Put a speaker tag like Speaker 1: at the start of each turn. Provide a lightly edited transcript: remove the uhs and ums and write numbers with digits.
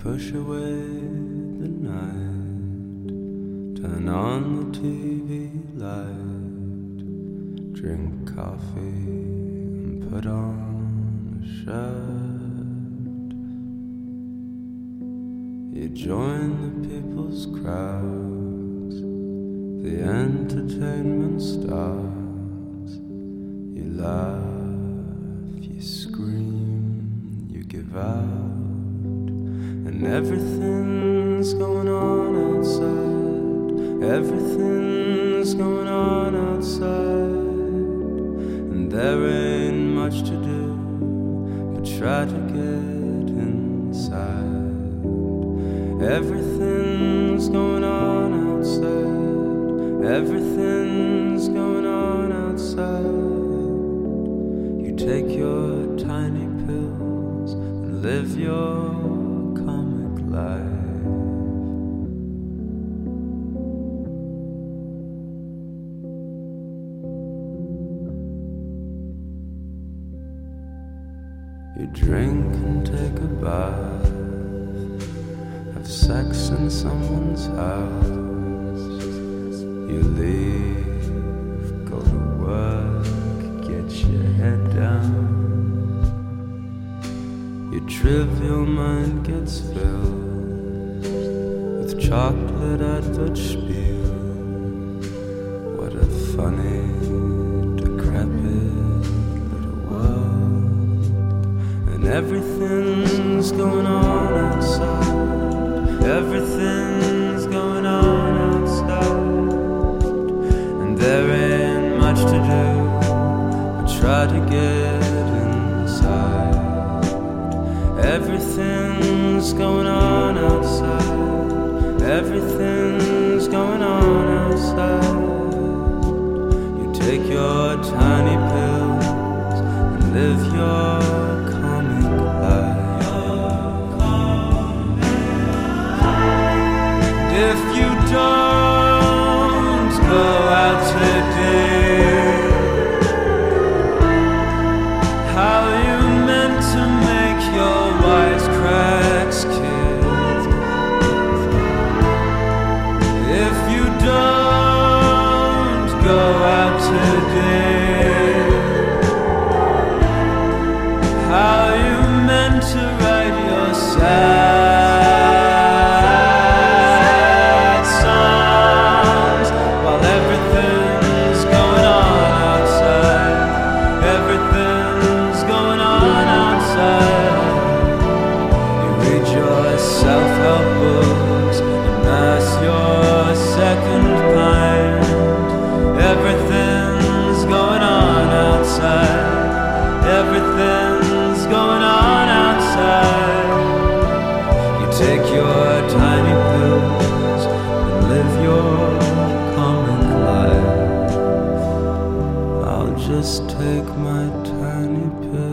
Speaker 1: push away the night, turn on the TV light, drink coffee and put on a shirt. You join the people's crowds, the entertainment starts. You laugh, you scream, you give out. And everything's going on outside, everything's going on outside. And there ain't much to do but try to get inside. Everything's going on outside, everything's going on outside. You take your tiny pills and live your life. You drink and take a bath, have sex in someone's house. You leave, go to work, get your head down. Your trivial mind gets filled with chocolate advert spiel. What a funny, decrepit little world. And everything's going on outside, everything's going on outside. And there ain't much to do but try to get inside. Everything's going on outside, everything's going on outside. You take your tiny pills and live your comic life. And if you don't go out today, how are you meant to make your wisecracks, kid? If you don't go out today, how are you meant to write your sad songs while everything's going on outside? Everything's going on outside. Self-help books, immerse your second pint. Everything's going on outside, everything's going on outside. You take your tiny pills and live your comic life. I'll just take my tiny pills